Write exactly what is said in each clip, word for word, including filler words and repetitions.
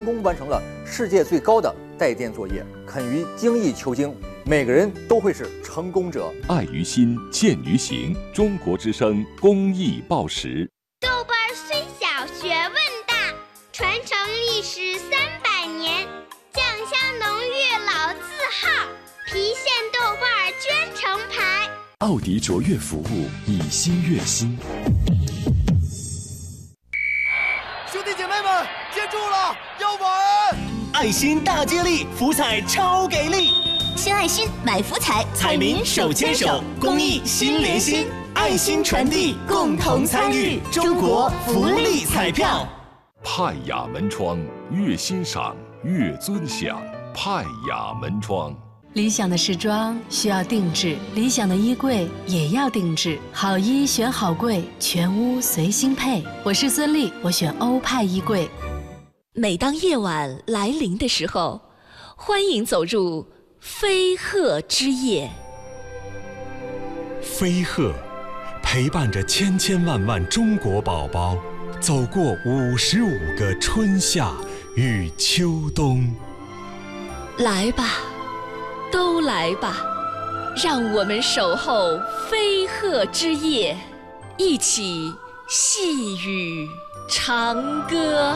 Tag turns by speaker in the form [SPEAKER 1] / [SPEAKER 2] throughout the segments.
[SPEAKER 1] 成功完成了世界最高的带电作业，肯于精益求精，每个人都会是成功者。
[SPEAKER 2] 爱于心，见于行。中国之声公益报时。
[SPEAKER 3] 豆瓣虽小，学问大，传承历史三百年，酱香浓郁老字号，郫县豆瓣捐成牌。
[SPEAKER 2] 奥迪卓越服务，以心悦心。
[SPEAKER 4] 兄弟姐妹们，接住了，要玩！
[SPEAKER 5] 爱心大接力，福彩超给力！
[SPEAKER 6] 献爱心，买福彩，
[SPEAKER 5] 彩民手牵手，公益心连心，爱心传递，共同参与，中国福利彩票。
[SPEAKER 2] 派雅门窗，越欣赏越尊享。派雅门窗。
[SPEAKER 7] 理想的时装需要定制，理想的衣柜也要定制。好衣选好柜，全屋随心配。我是孙俪，我选欧派衣柜。
[SPEAKER 8] 每当夜晚来临的时候，欢迎走入飞鹤之夜。
[SPEAKER 9] 飞鹤陪伴着千千万万中国宝宝，走过五十五个春夏与秋冬。
[SPEAKER 8] 来吧，都来吧，让我们守候飞鹤之夜，一起细语长歌。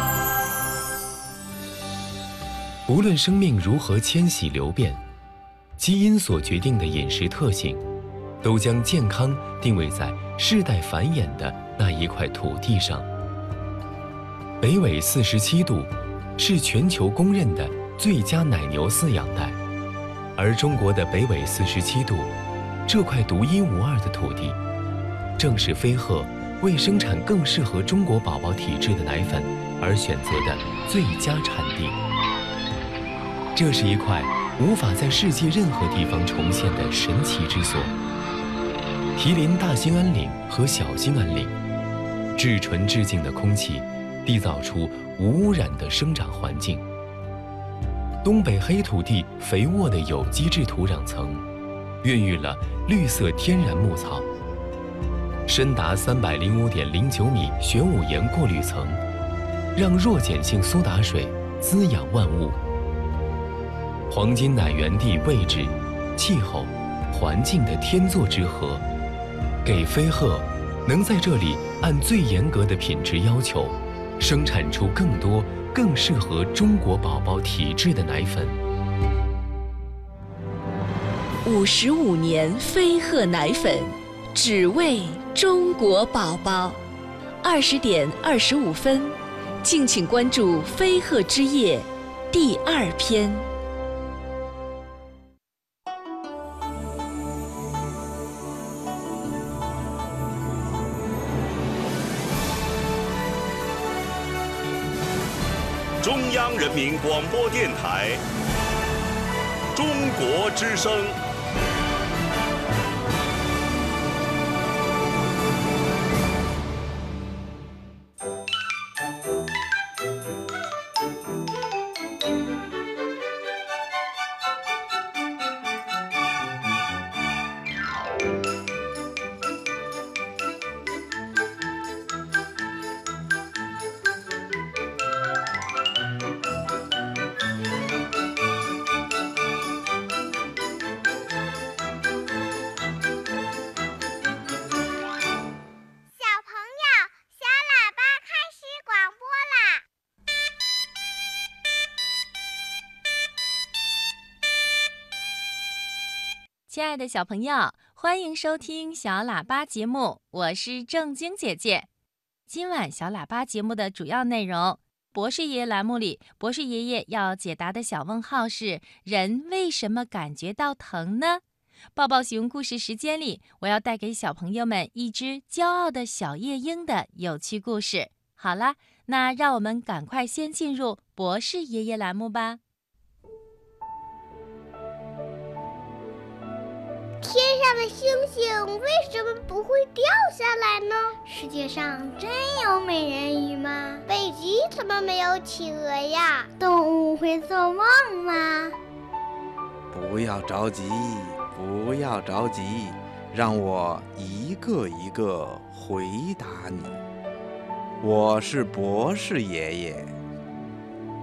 [SPEAKER 10] 无论生命如何迁徙流变，基因所决定的饮食特性，都将健康定位在世代繁衍的那一块土地上。北纬四十七度是全球公认的最佳奶牛饲养带。而中国的北纬四十七度，这块独一无二的土地，正是飞鹤为生产更适合中国宝宝体质的奶粉而选择的最佳产地。这是一块无法在世界任何地方重现的神奇之所。毗邻大兴安岭和小兴安岭，至纯至净的空气，缔造出无污染的生长环境。东北黑土地肥沃的有机质土壤层，孕育了绿色天然牧草。深达三百零五点零九米玄武岩过滤层，让弱碱性苏打水滋养万物。黄金奶源地位置、气候、环境的天作之合，给飞鹤能在这里按最严格的品质要求，生产出更多更适合中国宝宝体质的奶粉。
[SPEAKER 8] 五十五年飞鹤奶粉，只为中国宝宝。二十点二十五分，敬请关注《飞鹤之夜》第二篇。
[SPEAKER 11] 中央人民广播电台中国之声。
[SPEAKER 12] 亲爱的小朋友，欢迎收听小喇叭节目，我是正晶姐姐。今晚小喇叭节目的主要内容，博士爷爷栏目里，博士爷爷要解答的小问号是：人为什么感觉到疼呢？抱抱熊故事时间里，我要带给小朋友们一只骄傲的小夜莺的有趣故事。好啦，那让我们赶快先进入博士爷爷栏目吧。
[SPEAKER 3] 天上的星星为什么不会掉下来呢？世界上真有美人鱼吗？北极怎么没有企鹅呀？动物会做梦吗？
[SPEAKER 13] 不要着急，不要着急，让我一个一个回答你。我是博士爷爷。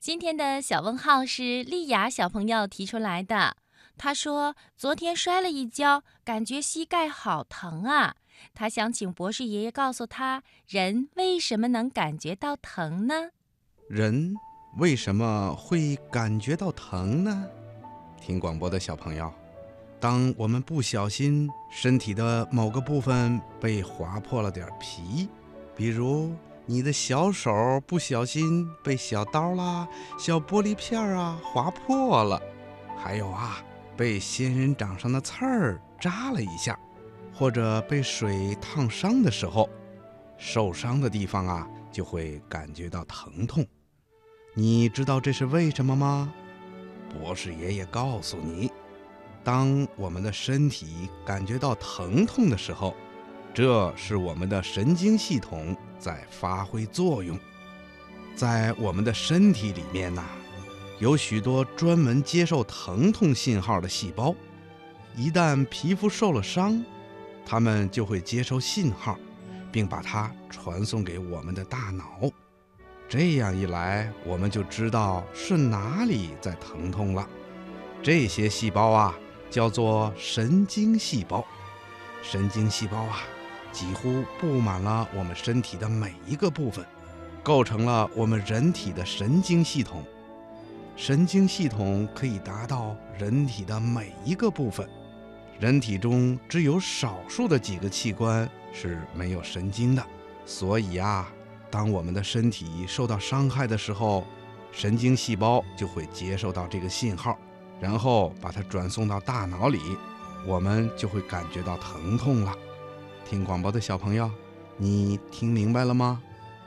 [SPEAKER 12] 今天的小问号是丽雅小朋友提出来的。她说，昨天摔了一跤，感觉膝盖好疼啊。她想请博士爷爷告诉她，人为什么能感觉到疼呢？
[SPEAKER 13] 人为什么会感觉到疼呢？听广播的小朋友，当我们不小心身体的某个部分被划破了点皮，比如你的小手不小心被小刀啦、小玻璃片啊划破了，还有啊，被仙人掌上的刺儿扎了一下，或者被水烫伤的时候，受伤的地方啊就会感觉到疼痛。你知道这是为什么吗？博士爷爷告诉你，当我们的身体感觉到疼痛的时候，这是我们的神经系统在发挥作用。在我们的身体里面呢、啊，有许多专门接受疼痛信号的细胞，一旦皮肤受了伤，它们就会接收信号，并把它传送给我们的大脑。这样一来，我们就知道是哪里在疼痛了。这些细胞啊，叫做神经细胞。神经细胞啊，几乎布满了我们身体的每一个部分，构成了我们人体的神经系统。神经系统可以达到人体的每一个部分。人体中只有少数的几个器官是没有神经的，所以啊，当我们的身体受到伤害的时候，神经细胞就会接收到这个信号，然后把它转送到大脑里，我们就会感觉到疼痛了。听广播的小朋友，你听明白了吗？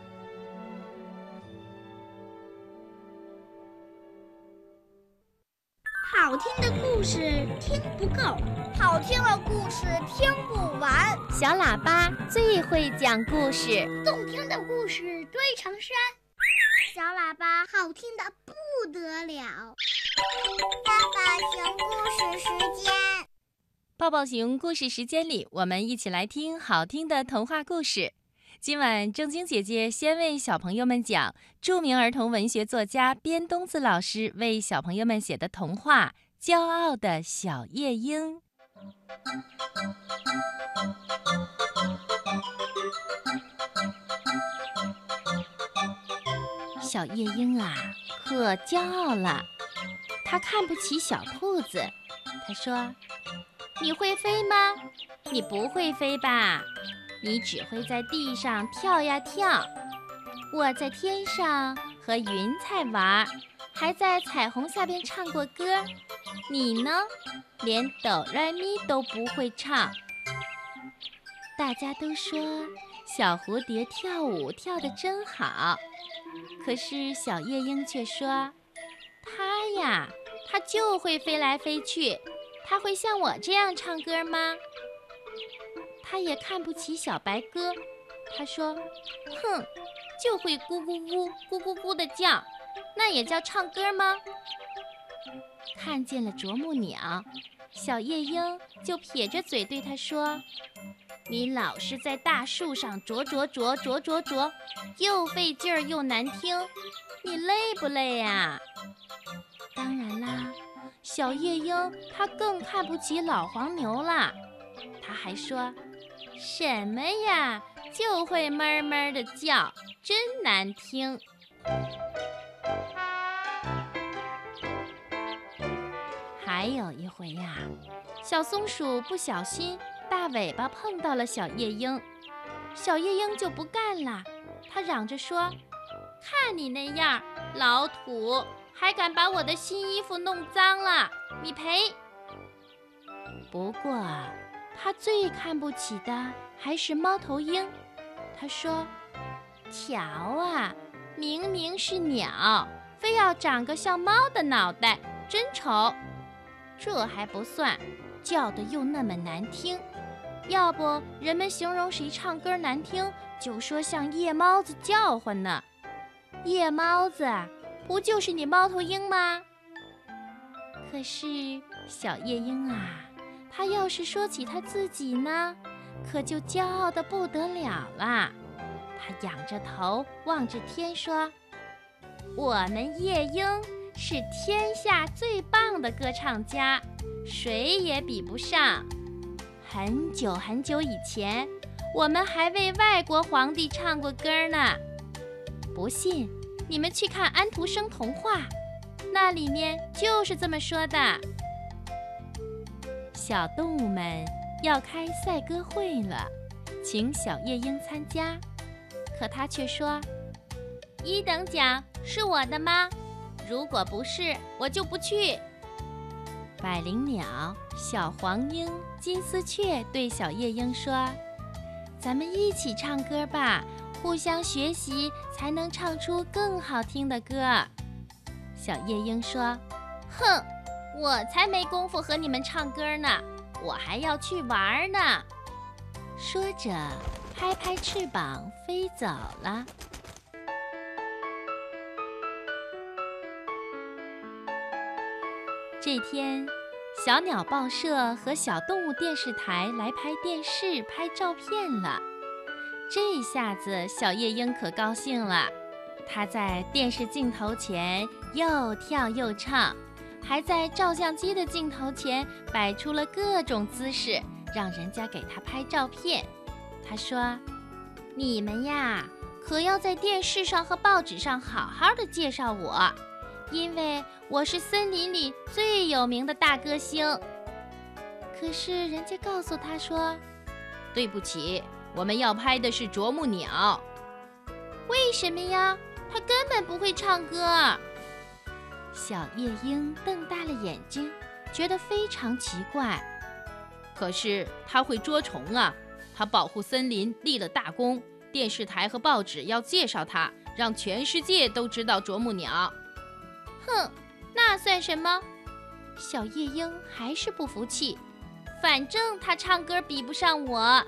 [SPEAKER 3] 好听的故事听不够，好听的故事听不完。
[SPEAKER 12] 小喇叭最会讲故事，
[SPEAKER 3] 动听的故事堆成山。小喇叭好听的不得了。抱抱熊故事时间，
[SPEAKER 12] 抱抱熊故事时间里，我们一起来听好听的童话故事。今晚正经姐姐先为小朋友们讲著名儿童文学作家边冬子老师为小朋友们写的童话《骄傲的小夜莺》。小夜莺啊，可骄傲了，它看不起小兔子。它说：“你会飞吗？你不会飞吧？你只会在地上跳呀跳。我在天上和云彩玩，还在彩虹下边唱过歌。你呢，连哆来咪都不会唱。”大家都说小蝴蝶跳舞跳得真好，可是小夜莺却说：“它呀，它就会飞来飞去，它会像我这样唱歌吗？”他也看不起小白鸽，他说：“哼，就会咕咕咕咕咕咕的叫，那也叫唱歌吗？”看见了啄木鸟，小夜莺就撇着嘴对他说：“你老是在大树上啄啄啄啄啄啄，又费劲儿又难听，你累不累呀？”当然啦，小夜莺他更看不起老黄牛啦，他还说：“什么呀，就会闷闷的叫，真难听。”还有一回呀，小松鼠不小心大尾巴碰到了小夜莺，小夜莺就不干了，它嚷着说：“看你那样，老土，还敢把我的新衣服弄脏了，你赔！”不过他最看不起的还是猫头鹰。他说：“瞧啊，明明是鸟，非要长个像猫的脑袋，真丑。这还不算，叫得又那么难听。要不人们形容谁唱歌难听，就说像夜猫子叫唤呢。夜猫子不就是你猫头鹰吗？”可是小夜莺啊，他要是说起他自己呢，可就骄傲得不得了啦。他仰着头望着天说：“ 我们夜莺是天下最棒的歌唱家，谁也比不上。很久很久以前，我们还为外国皇帝唱过歌呢。不信，你们去看安徒生童话，那里面就是这么说的。小动物们要开赛歌会了，请小夜莺参加，可他却说：一等奖是我的吗？如果不是，我就不去。百灵鸟、小黄莺、金丝雀对小夜莺说：咱们一起唱歌吧，互相学习才能唱出更好听的歌。小夜莺说：哼，我才没工夫和你们唱歌呢，我还要去玩呢。说着，拍拍翅膀飞走了。这天，小鸟报社和小动物电视台来拍电视、拍照片了。这下子，小夜莺可高兴了。它在电视镜头前又跳又唱，还在照相机的镜头前摆出了各种姿势，让人家给它拍照片。它说：你们呀，可要在电视上和报纸上好好的介绍我，因为我是森林里最有名的大歌星。可是人家告诉他说：对不起，我们要拍的是啄木鸟。为什么呀？他根本不会唱歌。小夜莺瞪大了眼睛，觉得非常奇怪。可是他会捉虫啊，他保护森林立了大功，电视台和报纸要介绍他，让全世界都知道啄木鸟。哼，那算什么？小夜莺还是不服气，反正他唱歌比不上我。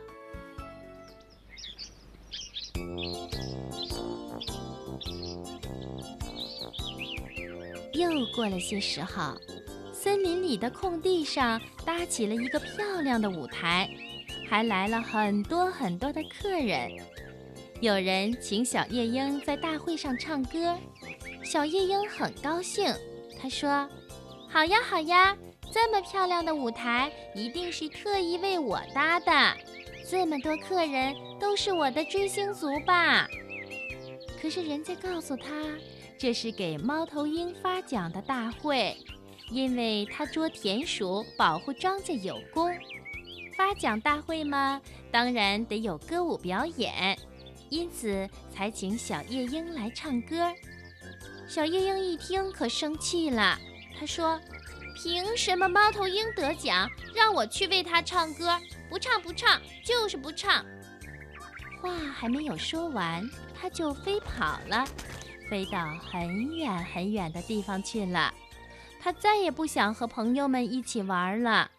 [SPEAKER 12] 又过了些时候，森林里的空地上搭起了一个漂亮的舞台，还来了很多很多的客人。有人请小夜莺在大会上唱歌，小夜莺很高兴，她说：好呀好呀，这么漂亮的舞台一定是特意为我搭的，这么多客人都是我的追星族吧。可是人家告诉她，这是给猫头鹰发奖的大会，因为它捉田鼠保护庄稼有功。发奖大会嘛，当然得有歌舞表演，因此才请小夜莺来唱歌。小夜莺一听可生气了，他说：凭什么猫头鹰得奖，让我去为他唱歌？不唱不唱，就是不唱。话还没有说完，他就飞跑了，飞到很远很远的地方去了。他再也不想和朋友们一起玩了。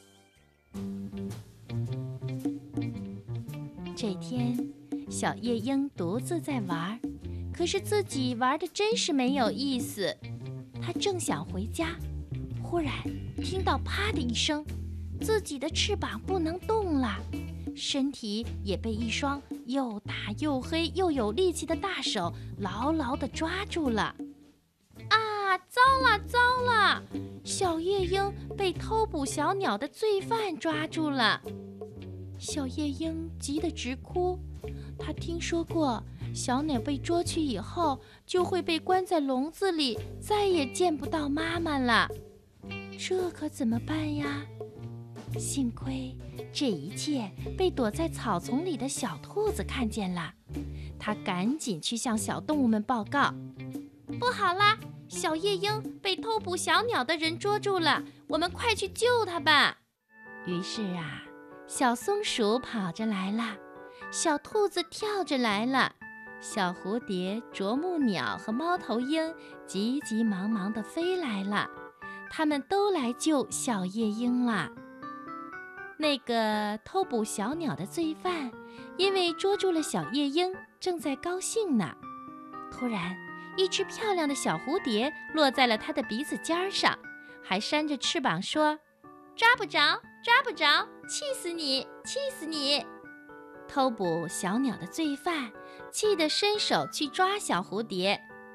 [SPEAKER 12] 这天，小夜莺独自在玩，可是自己玩的真是没有意思。他正想回家，忽然听到啪的一声，自己的翅膀不能动了，身体也被一双又大又黑又有力气的大手牢牢地抓住了。啊，糟了糟了！小夜莺被偷捕小鸟的罪犯抓住了。小夜莺急得直哭，她听说过小鸟被捉去以后就会被关在笼子里，再也见不到妈妈了。这可怎么办呀？幸亏这一切被躲在草丛里的小兔子看见了，它赶紧去向小动物们报告：不好啦，小夜莺被偷捕小鸟的人捉住了，我们快去救它吧。于是啊，小松鼠跑着来了，小兔子跳着来了，小蝴蝶、啄木鸟和猫头鹰急急忙忙地飞来了，他们都来救小夜莺了。那个偷捕小鸟的罪犯，因为捉住了小夜莺，正在高兴呢。突然，一只漂亮的小蝴蝶落在了他的鼻子尖上，还扇着翅膀说：抓不着，抓不着，气死你，气死你！偷捕小鸟的罪犯气得伸手去抓小蝴蝶，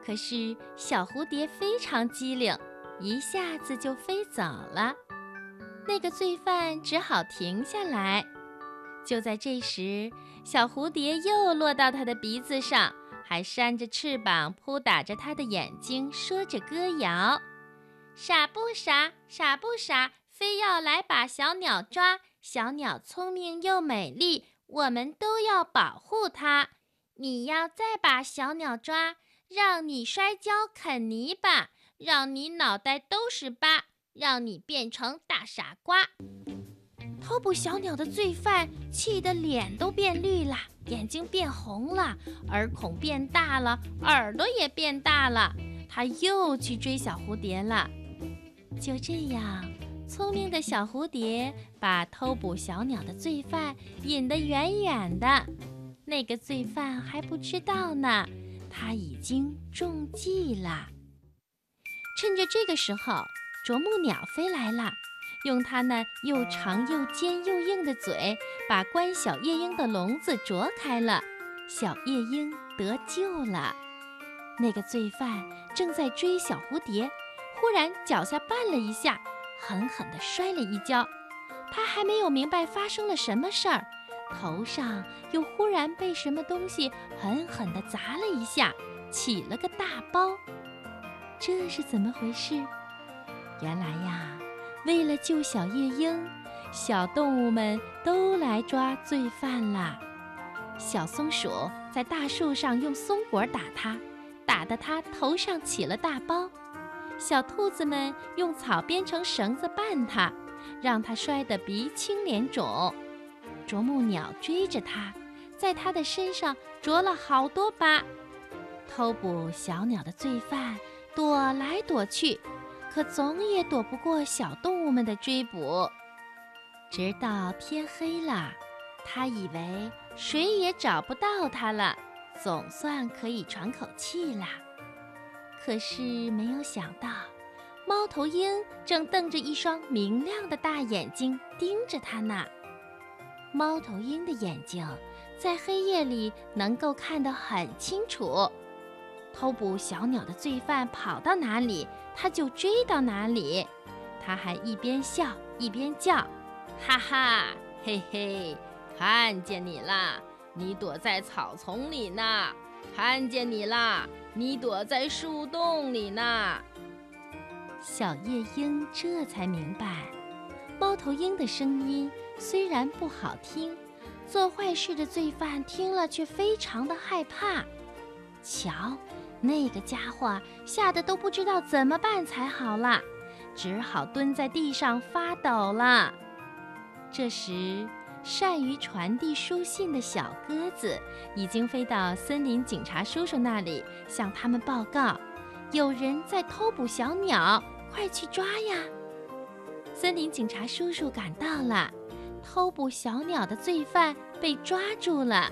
[SPEAKER 12] 可是小蝴蝶非常机灵，一下子就飞走了。那个罪犯只好停下来。就在这时，小蝴蝶又落到他的鼻子上，还扇着翅膀扑打着他的眼睛，说着歌谣：傻不傻，傻不傻，非要来把小鸟抓。小鸟聪明又美丽，我们都要保护它。你要再把小鸟抓，让你摔跤啃泥巴，让你脑袋都是疤，让你变成大傻瓜。偷捕小鸟的罪犯气得脸都变绿了，眼睛变红了，耳孔变大了，耳朵也变大了。他又去追小蝴蝶了。就这样，聪明的小蝴蝶把偷捕小鸟的罪犯引得远远的。那个罪犯还不知道呢，他已经中计了。趁着这个时候，啄木鸟飞来了，用它那又长又尖又硬的嘴，把关小夜莺的笼子啄开了，小夜莺得救了。那个罪犯正在追小蝴蝶，忽然脚下绊了一下，狠狠地摔了一跤。他还没有明白发生了什么事儿，头上又忽然被什么东西狠狠地砸了一下，起了个大包。这是怎么回事？原来呀，为了救小夜莺，小动物们都来抓罪犯了。小松鼠在大树上用松果打它，打得它头上起了大包。小兔子们用草编成绳子绊它，让它摔得鼻青脸肿。啄木鸟追着它，在它的身上啄了好多疤。偷捕小鸟的罪犯躲来躲去，可总也躲不过小动物们的追捕。直到天黑了，他以为谁也找不到他了，总算可以喘口气啦。可是没有想到，猫头鹰正瞪着一双明亮的大眼睛盯着他呢。猫头鹰的眼睛在黑夜里能够看得很清楚，偷捕小鸟的罪犯跑到哪里，他就追到哪里。他还一边笑一边叫：哈哈，嘿嘿，看见你啦，你躲在草丛里呢，看见你啦，你躲在树洞里呢。小夜莺这才明白，猫头鹰的声音虽然不好听，做坏事的罪犯听了却非常的害怕。瞧，那个家伙吓得都不知道怎么办才好了，只好蹲在地上发抖了。这时，善于传递书信的小鸽子已经飞到森林警察叔叔那里，向他们报告，有人在偷捕小鸟，快去抓呀！森林警察叔叔赶到了，偷捕小鸟的罪犯被抓住了。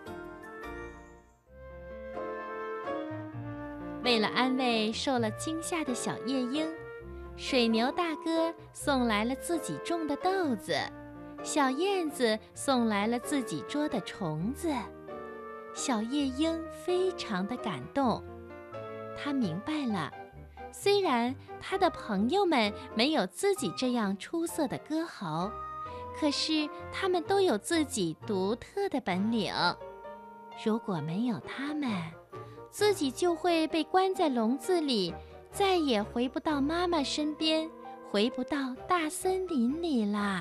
[SPEAKER 12] 为了安慰受了惊吓的小夜莺，水牛大哥送来了自己种的豆子，小燕子送来了自己捉的虫子。小夜莺非常的感动，他明白了，虽然他的朋友们没有自己这样出色的歌喉，可是他们都有自己独特的本领。如果没有他们，自己就会被关在笼子里，再也回不到妈妈身边，回不到大森林里啦。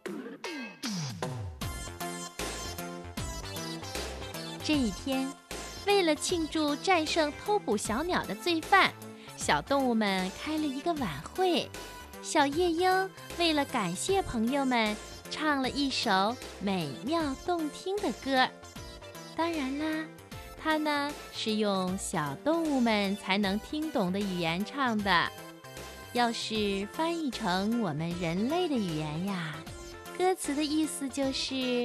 [SPEAKER 12] 这一天，为了庆祝战胜偷捕小鸟的罪犯，小动物们开了一个晚会。小夜莺为了感谢朋友们，唱了一首美妙动听的歌。当然啦，它呢是用小动物们才能听懂的语言唱的。要是翻译成我们人类的语言呀，歌词的意思就是：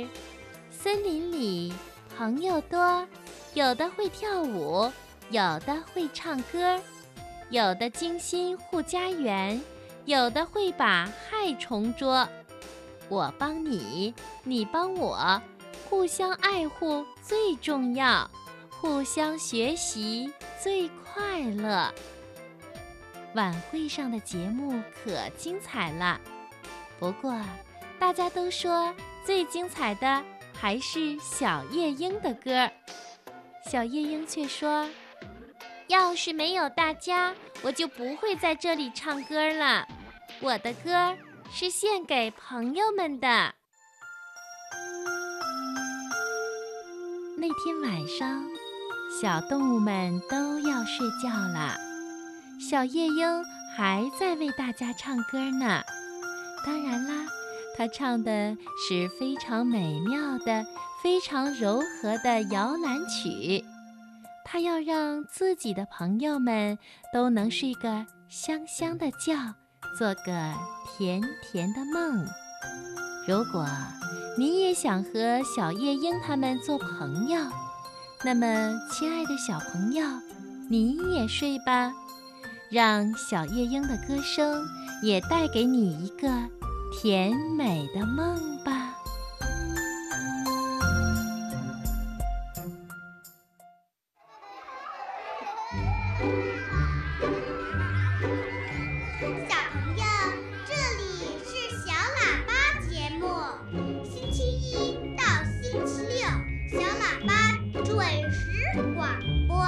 [SPEAKER 12] 森林里朋友多，有的会跳舞，有的会唱歌，有的精心护家园，有的会把害虫捉。我帮你，你帮我，互相爱护最重要， 互相学习最快乐。晚会上的节目可精彩了，不过大家都说最精彩的还是小夜莺的歌。小夜莺却说，要是没有大家，我就不会在这里唱歌了。我的歌是献给朋友们的。那天晚上，小动物们都要睡觉了，小夜莺还在为大家唱歌呢。当然啦，它唱的是非常美妙的、非常柔和的摇篮曲。它要让自己的朋友们都能睡个香香的觉，做个甜甜的梦。如果你也想和小夜莺他们做朋友，那么亲爱的小朋友，你也睡吧，让小夜莺的歌声也带给你一个甜美的梦吧。
[SPEAKER 3] 小朋友，这里是小喇叭节目，星期一到星期六，小喇叭准时广播。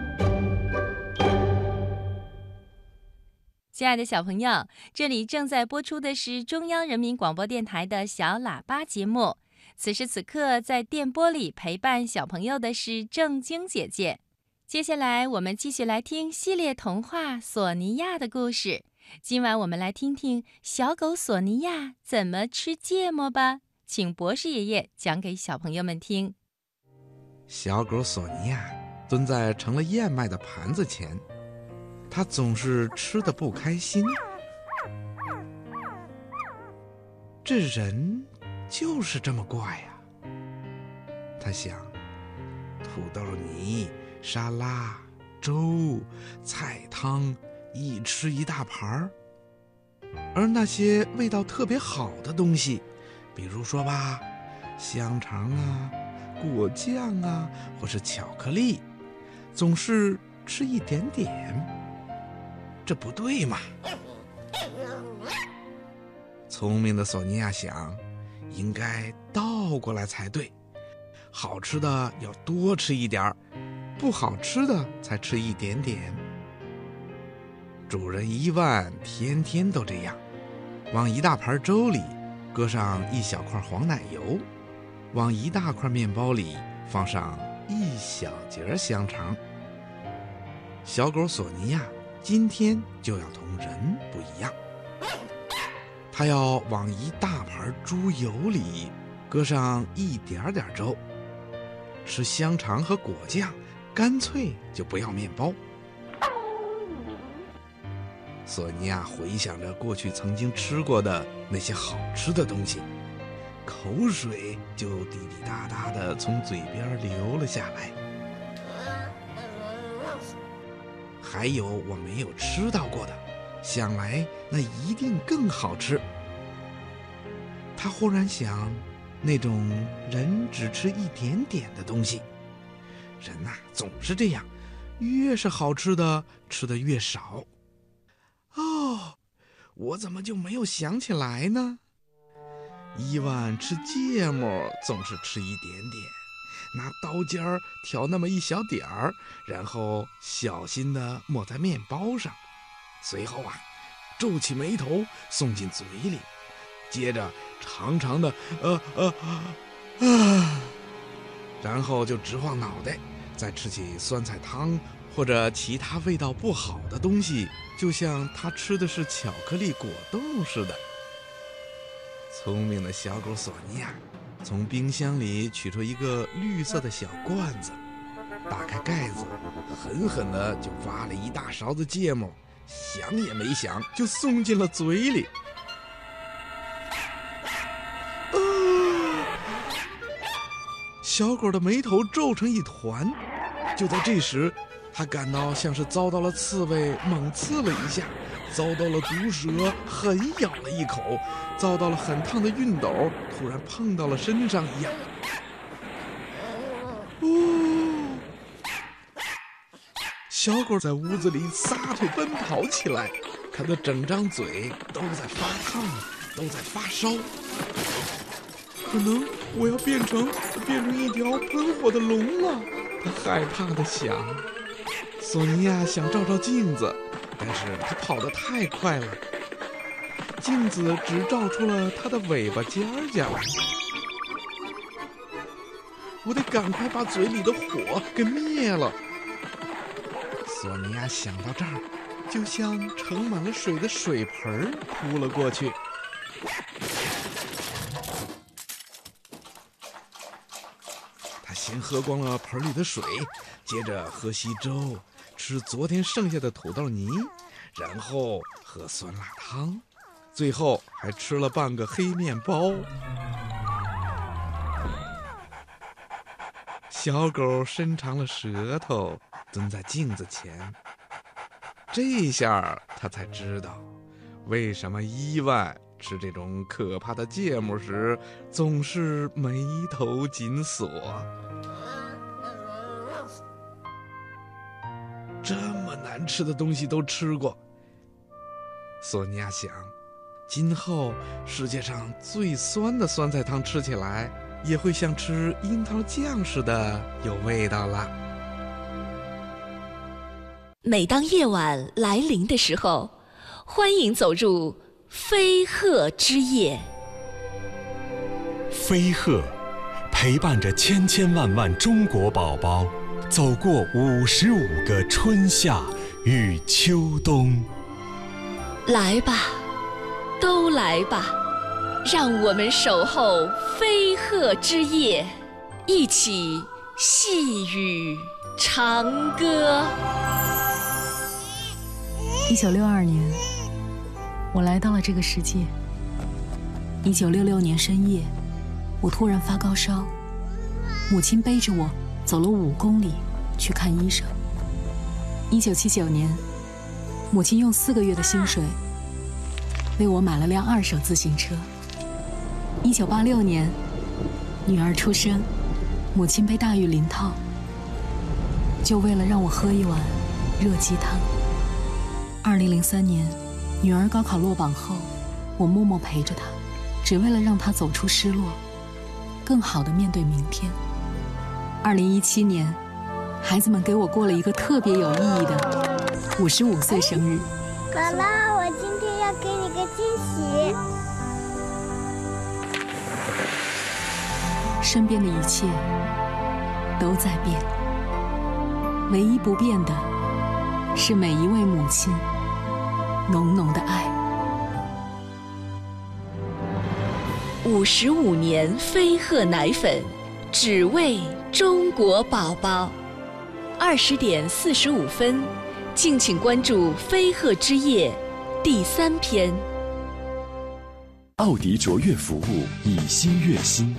[SPEAKER 12] 亲爱的小朋友，这里正在播出的是中央人民广播电台的小喇叭节目。此时此刻，在电波里陪伴小朋友的是正晶姐姐。接下来，我们继续来听系列童话《索尼娅》的故事。今晚我们来听听小狗索尼娅怎么吃芥末吧。请博士爷爷讲给小朋友们听。
[SPEAKER 13] 小狗索尼娅蹲在盛了燕麦的盘子前，它总是吃得不开心。这人就是这么怪呀，他想，土豆泥、沙拉、粥、菜汤，一吃一大盘儿。而那些味道特别好的东西，比如说吧，香肠啊、果酱啊，或是巧克力，总是吃一点点。这不对嘛！聪明的索尼娅想，应该倒过来才对，好吃的要多吃一点儿，不好吃的才吃一点点。主人伊万天天都这样，往一大盘粥里搁上一小块黄奶油，往一大块面包里放上一小节香肠。小狗索尼娅今天就要同人不一样，它要往一大盘猪油里搁上一点点粥，吃香肠和果酱，干脆就不要面包。索尼娅回想着过去曾经吃过的那些好吃的东西，口水就滴滴答答地从嘴边流了下来。还有我没有吃到过的，想来那一定更好吃。他忽然想，那种人只吃一点点的东西，人呐、啊、总是这样，越是好吃的吃得越少。哦，我怎么就没有想起来呢？伊万吃芥末总是吃一点点，拿刀尖儿挑那么一小点儿，然后小心地抹在面包上，随后啊，皱起眉头送进嘴里，接着长长的呃呃啊，然后就直晃脑袋，再吃起酸菜汤或者其他味道不好的东西，就像他吃的是巧克力果冻似的。聪明的小狗索尼娅从冰箱里取出一个绿色的小罐子，打开盖子，狠狠地就挖了一大勺子芥末，想也没想就送进了嘴里。啊！小狗的眉头皱成一团。就在这时，它感到像是遭到了刺猬猛刺了一下，遭到了毒蛇狠咬了一口，遭到了很烫的熨斗突然碰到了身上一样。哦， 小狗在屋子里撒腿奔跑起来，它的整张嘴都在发烫，都在发烧。可能我要变成变成一条喷火的龙了，它害怕地想。索尼娅想照照镜子，但是它跑得太快了，镜子只照出了它的尾巴尖尖。我得赶快把嘴里的火给灭了。索尼娅想到这儿，就像盛满了水的水盆扑了过去。她先喝光了盆里的水，接着喝稀粥，吃昨天剩下的土豆泥，然后喝酸辣汤，最后还吃了半个黑面包。小狗伸长了舌头，蹲在镜子前。这下它才知道，为什么伊万吃这种可怕的芥末时总是眉头紧锁。这么难吃的东西都吃过，索尼娅想，今后世界上最酸的酸菜汤吃起来也会像吃樱桃酱似的有味道了。
[SPEAKER 8] 每当夜晚来临的时候，欢迎走入飞鹤之夜。
[SPEAKER 9] 飞鹤陪伴着千千万万中国宝宝走过五十五个春夏与秋冬。
[SPEAKER 8] 来吧，都来吧，让我们守候飞鹤之夜，一起细语长歌。
[SPEAKER 7] 一九六二年，我来到了这个世界。一九六六年深夜，我突然发高烧，母亲背着我走了五公里去看医生。一九七九年，母亲用四个月的薪水为我买了辆二手自行车。一九八六年，女儿出生，母亲被大雨淋透，就为了让我喝一碗热鸡汤。二零零三年，女儿高考落榜后，我默默陪着她，只为了让她走出失落，更好地面对明天。二零一七年，孩子们给我过了一个特别有意义的五十五岁生日。
[SPEAKER 3] 姥姥，我今天要给你个惊喜。
[SPEAKER 7] 身边的一切都在变，唯一不变的是每一位母亲浓浓的爱。
[SPEAKER 8] 五十五年飞鹤奶粉，只为中国宝宝。二十点四十五分，敬请关注《飞鹤之夜》第三篇。
[SPEAKER 2] 奥迪卓越服务，以心悦心。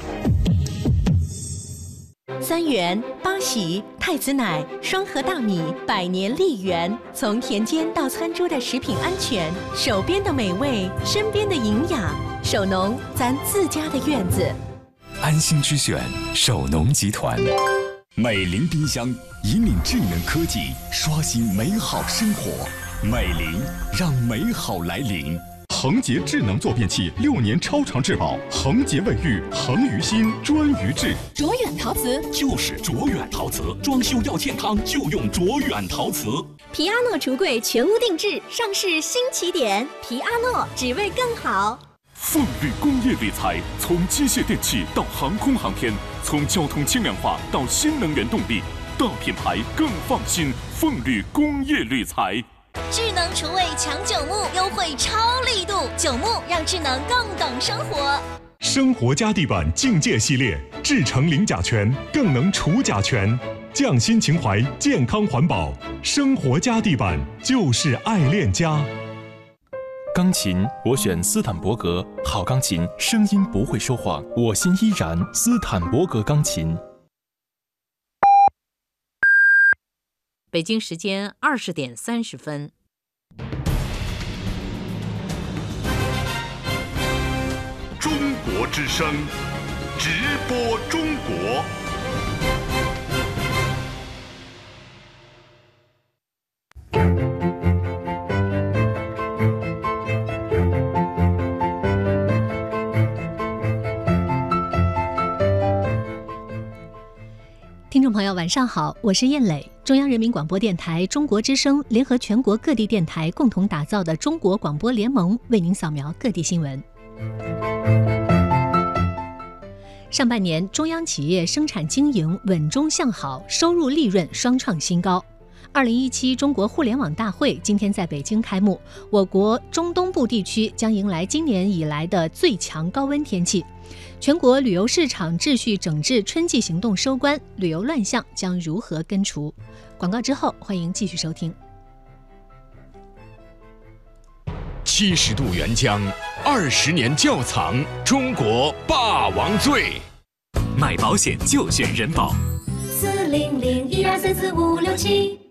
[SPEAKER 14] 三元、八喜、太子奶、双核大米、百年丽源，从田间到餐桌的食品安全，手边的美味，身边的营养，手农咱自家的院子。
[SPEAKER 15] 安心之选，手农集团。美林冰箱引领智能科技，刷新美好生活。美林让美好来临。
[SPEAKER 16] 恒洁智能坐便器六年超长质保，恒洁卫浴，恒于心，专于治。
[SPEAKER 17] 卓远陶瓷
[SPEAKER 15] 就是卓远陶瓷，装修要健康就用卓远陶瓷。
[SPEAKER 17] 皮阿诺橱柜全屋定制，上市新起点。皮阿诺只为更好。
[SPEAKER 2] 凤绿工业铝材，从机械电器到航空航天，从交通轻量化到新能源动力，大品牌更放心。凤绿工业铝材。
[SPEAKER 6] 智能厨卫抢九牧优惠超力度，九牧让智能更懂生活。
[SPEAKER 16] 生活家地板境界系列，制成零甲醛，更能除甲醛，匠心情怀，健康环保。生活家地板就是爱恋家。
[SPEAKER 10] 钢琴我选斯坦伯格，好钢琴，声音不会说谎，我心依然。斯坦伯格钢琴。
[SPEAKER 18] 北京时间二十点三十分。
[SPEAKER 11] 中国之声，直播中国。
[SPEAKER 14] 朋友晚上好，我是燕磊。中央人民广播电台中国之声联合全国各地电台共同打造的中国广播联盟，为您扫描各地新闻。上半年，中央企业生产经营稳中向好，收入利润双创新高。二零一七中国互联网大会今天在北京开幕，我国中东部地区将迎来今年以来的最强高温天气。全国旅游市场秩序整治春季行动收官，旅游乱象将如何根除？广告之后，欢迎继续收听。
[SPEAKER 19] 七十度原浆，二十年窖藏，中国霸王醉。
[SPEAKER 15] 买保险就选人保。
[SPEAKER 17] 四零零一二三四五六七。